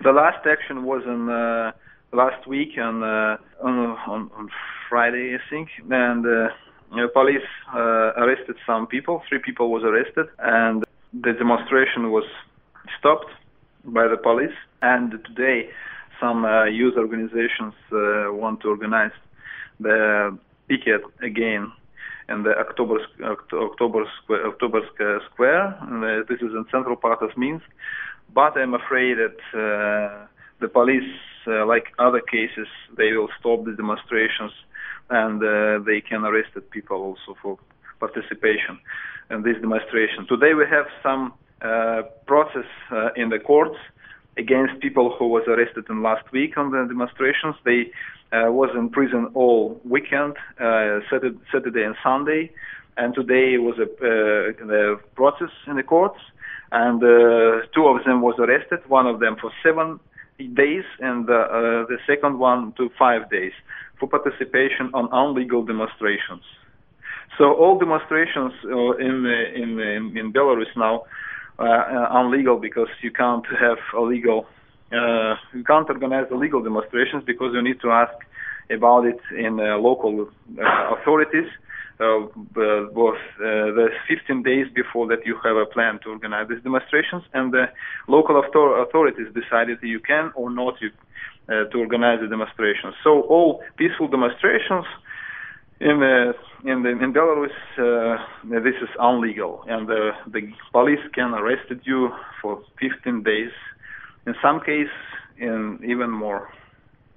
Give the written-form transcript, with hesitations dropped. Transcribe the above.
The last action was in last week on Friday, I think, and police arrested some people. 3 people was arrested, and the demonstration was stopped by the police. And today, some youth organizations want to organize the picket again in the October Square. And, this is in central part of Minsk. But I'm afraid that the police, like other cases, they will stop the demonstrations, and they can arrest people also for participation in this demonstration. Today we have some process in the courts against people who was arrested in last week on the demonstrations. They was in prison all weekend, Saturday and Sunday, and today was the process in the courts, and 2 of them was arrested, one of them for 7 days, and the second one to 5 days for participation on illegal demonstrations. So all demonstrations in Belarus now are illegal, because you can't have you can't organize illegal demonstrations, because you need to ask about it in local authorities. There's 15 days before that you have a plan to organize these demonstrations, and the local authorities decided you can or not to organize the demonstrations. So all peaceful demonstrations in Belarus, this is illegal, and the police can arrest you for 15 days, in some cases, in even more.